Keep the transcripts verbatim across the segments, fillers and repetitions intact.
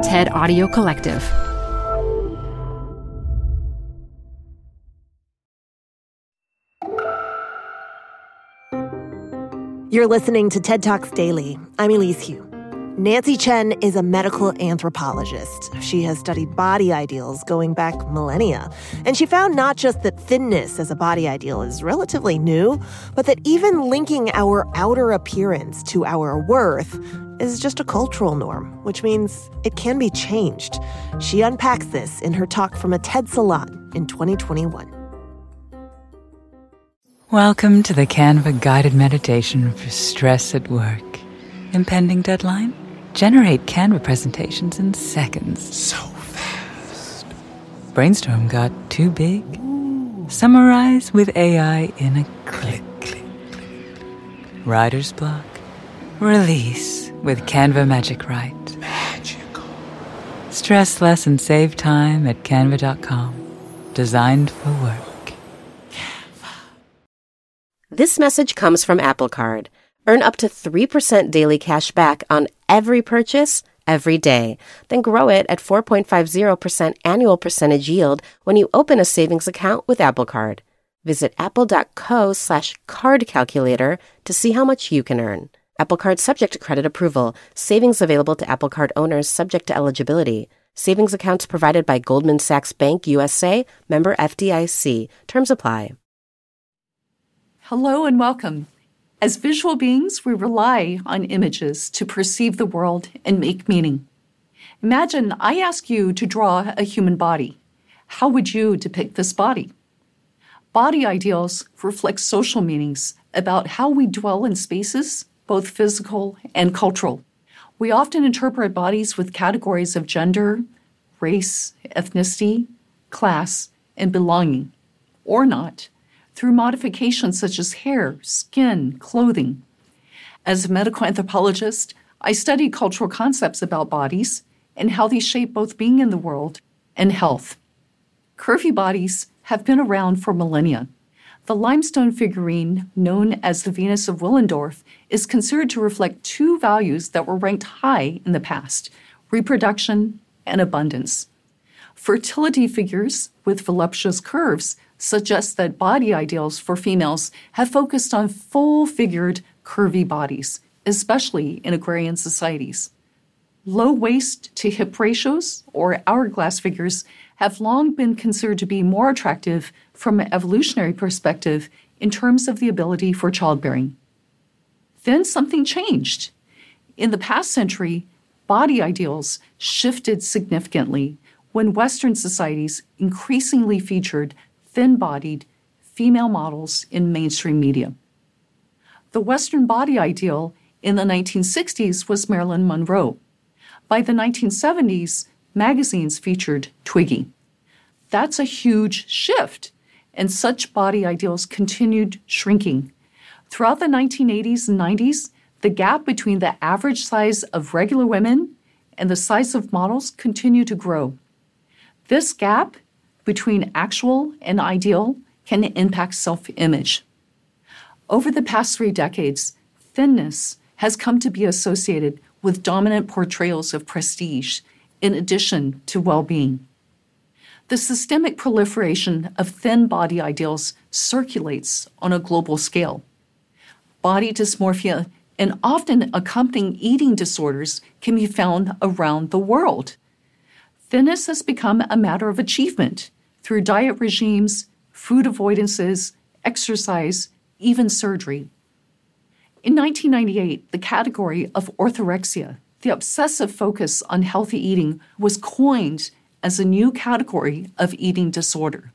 TED Audio Collective. You're listening to TED Talks Daily. I'm Elise Hu. Nancy Chen is a medical anthropologist. She has studied body ideals going back millennia. And she found not just that thinness as a body ideal is relatively new, but that even linking our outer appearance to our worth is just a cultural norm, which means it can be changed. She unpacks this in her talk from a TED Salon in twenty twenty-one. Welcome to the Canva guided meditation for stress at work. Impending deadline? Generate Canva presentations in seconds. So fast. Brainstorm got too big? Ooh. Summarize with A I in a click. click, click. Writer's block? Release with Canva Magic Write. Magical. Stress less and save time at canva dot com. Designed for work. This message comes from Apple Card. Earn up to three percent daily cash back on every purchase, every day. Then grow it at four point five zero percent annual percentage yield when you open a savings account with Apple Card. Visit apple.co slash card calculator to see how much you can earn. Apple Card subject to credit approval. Savings available to Apple Card owners subject to eligibility. Savings accounts provided by Goldman Sachs Bank U S A, member F D I C. Terms apply. Hello and welcome. As visual beings, we rely on images to perceive the world and make meaning. Imagine I ask you to draw a human body. How would you depict this body? Body ideals reflect social meanings about how we dwell in spaces, both physical and cultural. We often interpret bodies with categories of gender, race, ethnicity, class, and belonging, or not, through modifications such as hair, skin, clothing. As a medical anthropologist, I study cultural concepts about bodies and how they shape both being in the world and health. Curvy bodies have been around for millennia. The limestone figurine, known as the Venus of Willendorf, is considered to reflect two values that were ranked high in the past: reproduction and abundance. Fertility figures with voluptuous curves suggest that body ideals for females have focused on full-figured, curvy bodies, especially in agrarian societies. Low waist to hip ratios, or hourglass figures, have long been considered to be more attractive from an evolutionary perspective in terms of the ability for childbearing. Then something changed. In the past century, body ideals shifted significantly when Western societies increasingly featured thin-bodied female models in mainstream media. The Western body ideal in the nineteen sixties was Marilyn Monroe. By the nineteen seventies, magazines featured Twiggy. That's a huge shift, and such body ideals continued shrinking. Throughout the nineteen eighties and nineties, the gap between the average size of regular women and the size of models continued to grow. This gap between actual and ideal can impact self-image. Over the past three decades, thinness has come to be associated with dominant portrayals of prestige, in addition to well-being. The systemic proliferation of thin body ideals circulates on a global scale. Body dysmorphia and often accompanying eating disorders can be found around the world. Thinness has become a matter of achievement through diet regimes, food avoidances, exercise, even surgery. In nineteen ninety-eight, the category of orthorexia, the obsessive focus on healthy eating, was coined as a new category of eating disorder.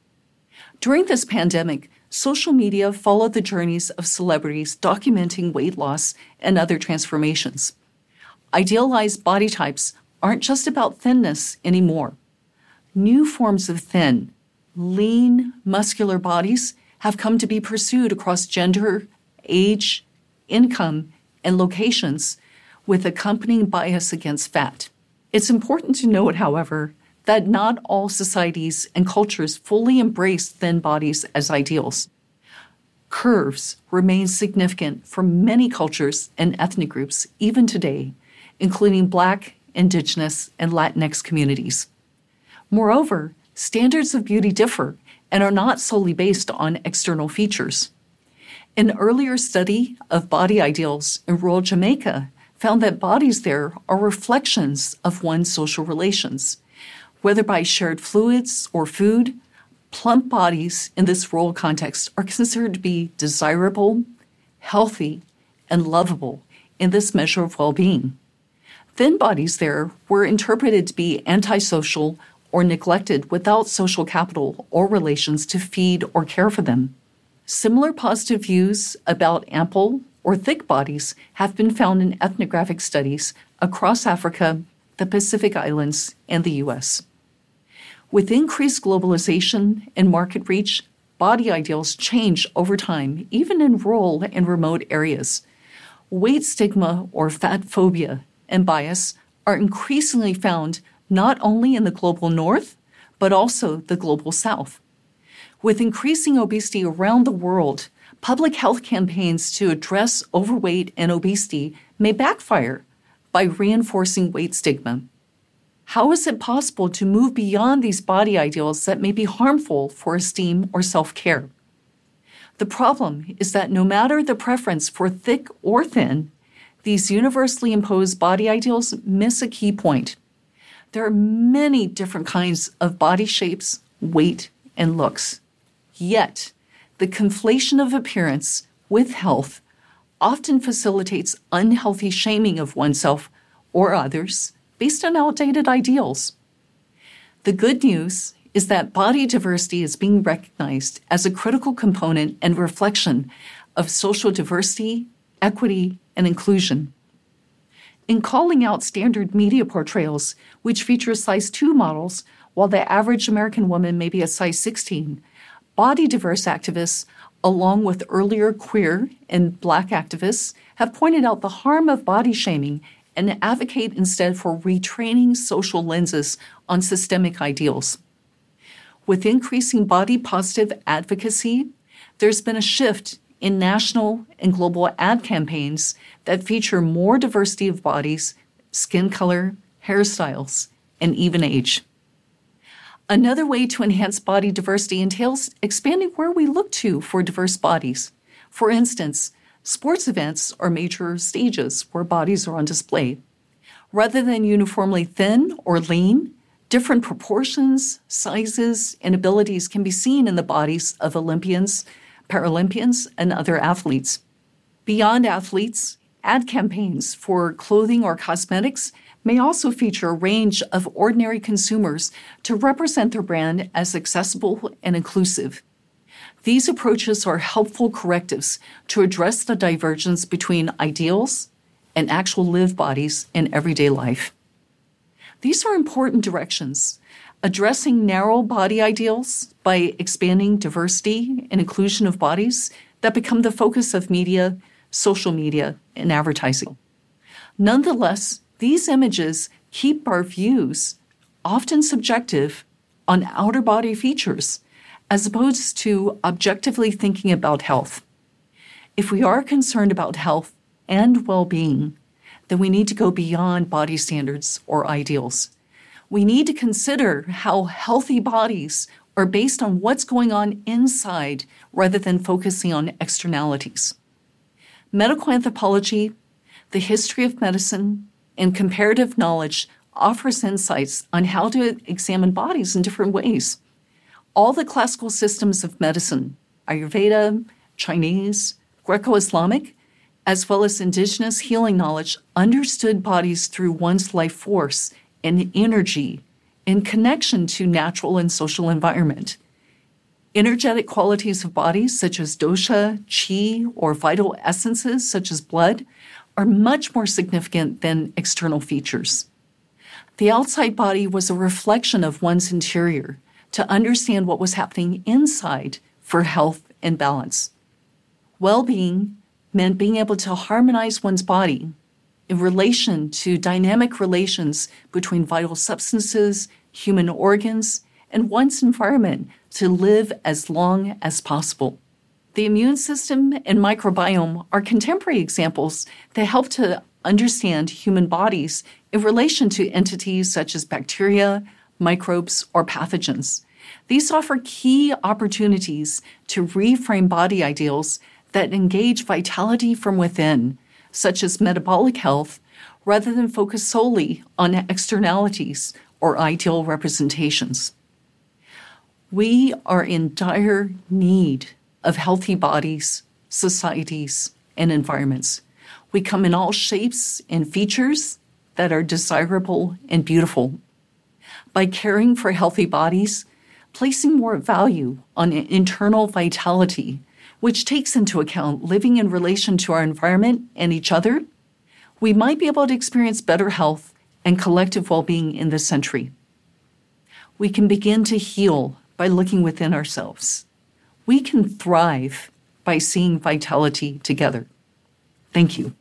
During this pandemic, social media followed the journeys of celebrities documenting weight loss and other transformations. Idealized body types aren't just about thinness anymore. New forms of thin, lean, muscular bodies have come to be pursued across gender, age, income, and locations, with accompanying bias against fat. It's important to note, however, that not all societies and cultures fully embrace thin bodies as ideals. Curves remain significant for many cultures and ethnic groups even today, including Black Indigenous, and Latinx communities. Moreover, standards of beauty differ and are not solely based on external features. An earlier study of body ideals in rural Jamaica found that bodies there are reflections of one's social relations. Whether by shared fluids or food, plump bodies in this rural context are considered to be desirable, healthy, and lovable in this measure of well-being. Thin bodies there were interpreted to be antisocial or neglected without social capital or relations to feed or care for them. Similar positive views about ample or thick bodies have been found in ethnographic studies across Africa, the Pacific Islands, and the U S. With increased globalization and market reach, body ideals change over time, even in rural and remote areas. Weight stigma or fat phobia and bias are increasingly found not only in the global north, but also the global south. With increasing obesity around the world, public health campaigns to address overweight and obesity may backfire by reinforcing weight stigma. How is it possible to move beyond these body ideals that may be harmful for esteem or self-care? The problem is that no matter the preference for thick or thin, these universally imposed body ideals miss a key point. There are many different kinds of body shapes, weight, and looks. Yet, the conflation of appearance with health often facilitates unhealthy shaming of oneself or others based on outdated ideals. The good news is that body diversity is being recognized as a critical component and reflection of social diversity, equity, and inclusion. In calling out standard media portrayals, which feature size two models, while the average American woman may be a size sixteen, body diverse activists, along with earlier queer and Black activists, have pointed out the harm of body shaming and advocate instead for retraining social lenses on systemic ideals. With increasing body positive advocacy, there's been a shift in national and global ad campaigns that feature more diversity of bodies, skin color, hairstyles, and even age. Another way to enhance body diversity entails expanding where we look to for diverse bodies. For instance, sports events are major stages where bodies are on display. Rather than uniformly thin or lean, different proportions, sizes, and abilities can be seen in the bodies of Olympians, Paralympians, and other athletes. Beyond athletes, ad campaigns for clothing or cosmetics may also feature a range of ordinary consumers to represent their brand as accessible and inclusive. These approaches are helpful correctives to address the divergence between ideals and actual lived bodies in everyday life. These are important directions, addressing narrow body ideals by expanding diversity and inclusion of bodies that become the focus of media, social media, and advertising. Nonetheless, these images keep our views, often subjective, on outer body features, as opposed to objectively thinking about health. If we are concerned about health and well-being, then we need to go beyond body standards or ideals. We need to consider how healthy bodies are based on what's going on inside rather than focusing on externalities. Medical anthropology, the history of medicine, and comparative knowledge offers insights on how to examine bodies in different ways. All the classical systems of medicine, Ayurveda, Chinese, Greco-Islamic, as well as indigenous healing knowledge, understood bodies through one's life force and energy in connection to natural and social environment. Energetic qualities of bodies, such as dosha, chi, or vital essences, such as blood, are much more significant than external features. The outside body was a reflection of one's interior to understand what was happening inside for health and balance. Well-being meant being able to harmonize one's body in relation to dynamic relations between vital substances, human organs, and one's environment to live as long as possible. The immune system and microbiome are contemporary examples that help to understand human bodies in relation to entities such as bacteria, microbes, or pathogens. These offer key opportunities to reframe body ideals that engage vitality from within, such as metabolic health, rather than focus solely on externalities or ideal representations. We are in dire need of healthy bodies, societies, and environments. We come in all shapes and features that are desirable and beautiful. By caring for healthy bodies, placing more value on internal vitality, which takes into account living in relation to our environment and each other, we might be able to experience better health and collective well-being in this century. We can begin to heal by looking within ourselves. We can thrive by seeing vitality together. Thank you.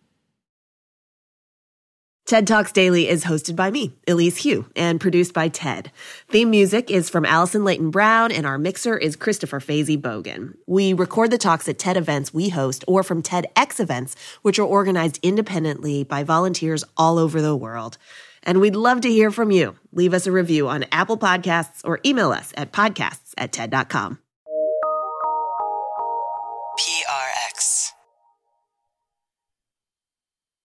TED Talks Daily is hosted by me, Elise Hu, and produced by TED. Theme music is from Allison Leighton Brown, and our mixer is Christopher Fazy Bogan. We record the talks at TED events we host or from TEDx events, which are organized independently by volunteers all over the world. And we'd love to hear from you. Leave us a review on Apple Podcasts or email us at podcasts at TED dot com.